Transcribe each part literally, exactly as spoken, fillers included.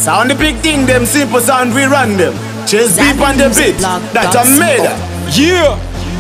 Sound the big thing, them simple sound we run them. Chase deep on the beat, that a made. Yeah,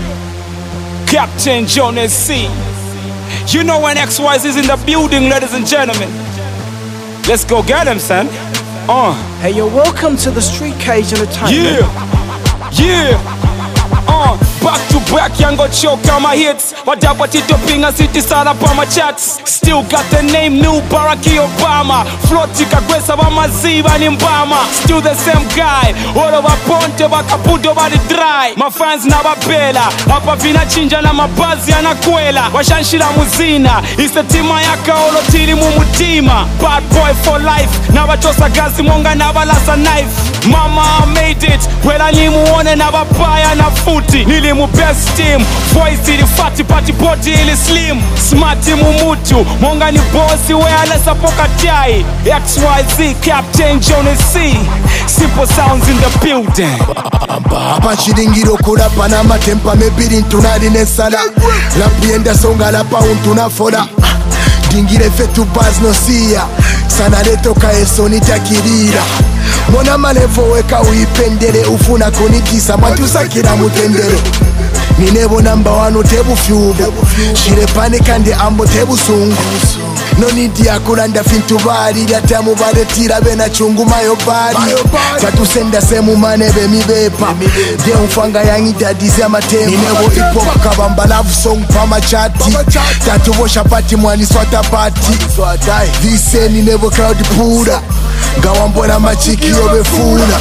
Captain Jonas C. You know when X Y Z is in the building, ladies and gentlemen. Let's go get him, son. Uh. Hey, you're welcome to the Street Cage Entertainment. Yeah, yeah. Uh, back to back, yango choke on my hits. Whatever it doping a city start up on my chats. Still got the name new Barack Obama. Flotika Gwesa Maziva Nimbama. Still the same guy. All over Ponte Bakapudo by the dry. My fans never bela. Hapa vina chinja na mabazi anakwela. Washanshila muzina. It's the team yaka olo tili mumutima. Bad boy for life. Naba chosa gazi monga naba lasa knife. Mama made it. Wela nimuone naba paya na futi. Nilimu best team. Voice ili fati party body ili slim. Smart mumutu. Monga ni bossi where lesa poka tiai. X Y Z Captain Jonas C. Simple sounds in the building. Apachidingiro kurapa na matempa mebiri tunali nesala. Lapienda songa la pauntuna foda. Dingire fetu baz no siya. Sana leto kaeso nitakirira. Mona malevo weka uipendere. Ufuna konitisa matusakira mutendere. Ninebo number one tebu fyubo. Shire panikande ambo tebu sungu. No need ya kulanda fintu bari. Data mubare tira bena chungu mayo bari. Tatu senda semu manebe mibepa. De mfanga yangi dadizi matema. Ninebo ipoka kabamba love song pama chati. Tatu washa pati mwani swata pati. Vise ninebo crowd pura. Gawambona machiki yobefuna.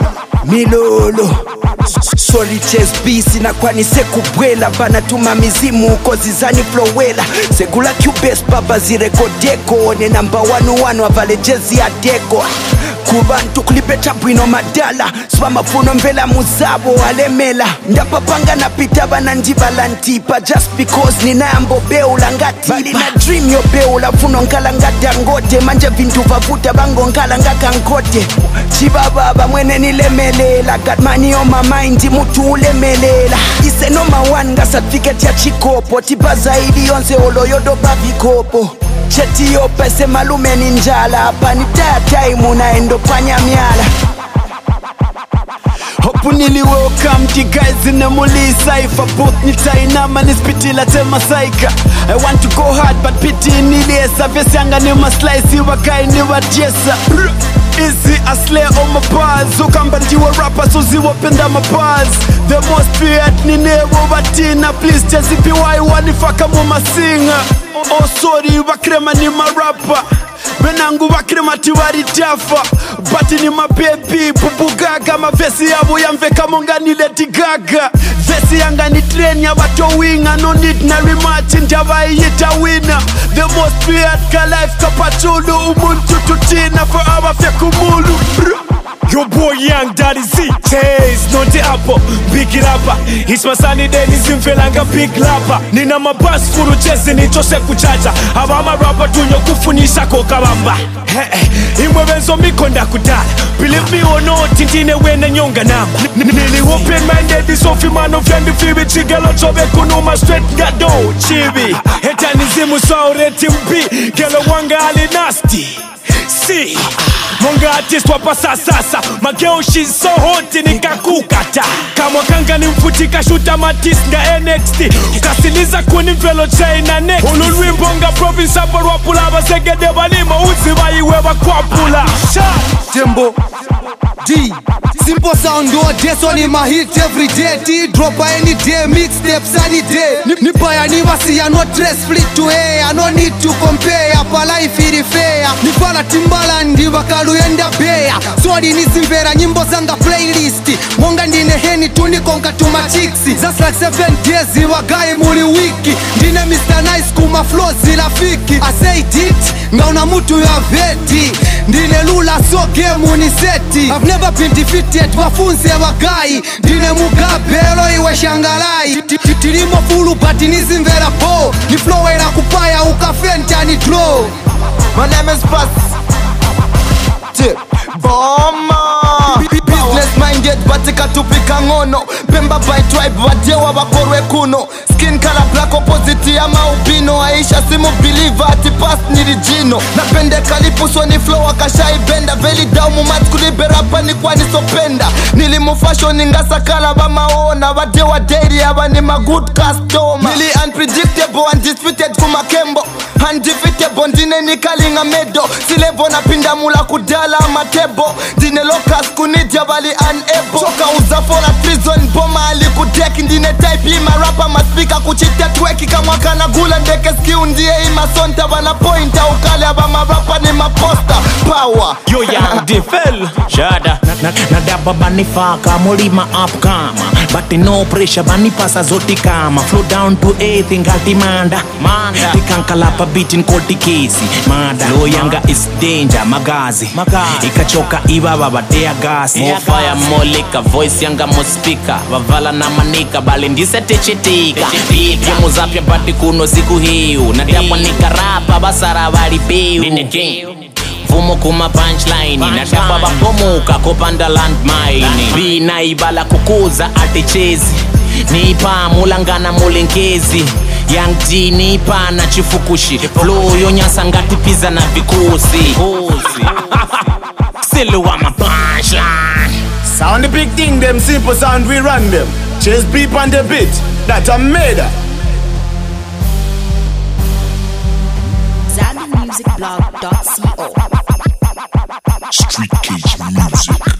Milolo Sorry chase busy na kwani seku bwela. Banatuma mizimu kozi zani flowela. Segula Cubase baba zirekodeko. Ne number one one wavale jezi ya deko. Kubantu kulibeta bwino madala. Swama funo mvela muzabo alemela. Ndapapanga na pita bana njibala ntipa. Just because nina ambo beula ngati na dream yo beula funo nkala ngata ngote. Manja vintu vavuta bango nkala ngaka ngote. Chibaba mwene nilemelela. Got money on my mind mutu ulemelela. Ise no ma one nga certificate ya chikopo. Tiba zaidi yonse olo yodo bavikopo. Cheti yo pese malume ninjala. Hapa ni time unaendo panya miala. Hopu nili welcome the guys in the muli cypher. Both nitainama nispitila tema saika. I want to go hard but pity nili esa. Vesi anga ni maslice wakai ni wajesa. Easy I slay on my bars. Ukamba ndiwa rapper so ziwapenda my bars. The most feared ni nebo batina. Please just if you why wanifaka muma singer. Oh sorry wakrema ni ma rapper. Benangu wakrema tiwari jafa. Bati ni ma baby bubugaga. Ma vesi yabu yamveka monga ni Lady Gaga. Vesi yanga ni train ya wato winga. No need na rematch njawa yita winner. The most feared ka life kapachulu. Umuntu tutina for our fekumulu. Your boy Young Daddy Z. Chase, not the apple. Big rapper. It's my sunny day. Nizimfelanga big rapper. Nina mabas furu chase ni chose kuchacha. Abama rapper tunyo kufunisha kokabamba. Imwe benzo mikonda kutala. Believe me or not, tintine wene nyonga namba. Nili open minded is off man of fendi fibi. Chigelo chobe kunuma straight gado. Chibi. Heta nizimu saure timbi. Gelo wanga ali nasty. See, monga artist wapa sasasa. Mageo she's so hot nikakukata. Kama kanga ni mfutika shoota matis nga N X T. Kasiliza kuni mvelo China next. Ululwi mbonga province hapa wapula. Basegede balima uzi waiwe wakwapula. Tembo D Simple sound do this on in my hit every day. T drop any day, mixtapes any day. Nipa ya niwasi ya no dress flick to hair. I no need to compare, pa life iri fair. Nipa la Timbaland wakalu yenda beya. Swadi nisimvera nyimbo zanga playlist. Monga ndine heni tuni konka tuma chiksi. Just like seven days wagai muri wiki. Ndine Mister Nice kuma flows zila fiki. I say it, ngauna mutu ya veti. Ndine lula so game uniseti. I've never been defeated, wafunze wagai. Ndine Mugabe elo iwe shangalai. Tilimo fulu but nisimvera po. Ni flow era kupaya ukafenta ni draw. My name is Buzz Tip Bomber. Business minded but matika tupika ngono Pemba by tribe wajewa wakorwe kuno Skin color black opposite ya maubino Aisha simu believer ati past nirijino Napende kalipuso ni flow akashai benda Veli daumu mat kuliberapa ni kwa nisopenda Nilimu fashion ingasa kala ba maona Wajewa dairy awa ni ma good customer Nili unpredictable undisputed kumakembo Undefeatable ndine nikalinga medo Silevo na pinda mula kudala matebo Dine locus kunidya bali unable Choka uzafola prison boma alikudeki Ndine type ima rapa maspika kuchite tweki Kamwaka na gula ndeke skiu ndiye ima sonta Wana pointa ukale aba marapa ni maposta Power Yo young defel Shada Nadaba bani faka mulima up kama But no pressure bani pasa zoti kama Flow down to eighth ingati manda Manda Tikankalapa beating koti kesi Mada Lo yanga is danger Magazi Magazi Ikachoka iba babatea gasi More fire more liquor Voice yanga mo speaker Wavala na manika Bali ndise techetika Pipya muzapya pati kuno siku hiu Nadaba nikarapa Basara wali piu Fumo kuma punchline Nadaba bapomuka Kopanda landmine Bina ibala kukuza ati chezi Nipa mulangana mulinkezi Young G nipa na chifukushi Flow yonyasa ngati pizza na vikusi Still want my punchline Sound the big thing, them simple sound we run them. Chase beep on the beat, that a murder. Zambi Music Blog dot co Street Cage Music.